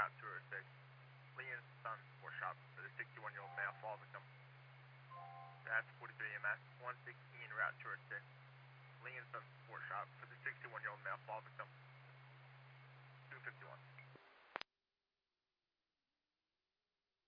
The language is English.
Route 206. Lee and Son Sport Shop for the 61-year-old male fall victim. That's 43 EMS, 116 Route 206. Lee and Son Sport Shop for the 61-year-old male fall victim. 251.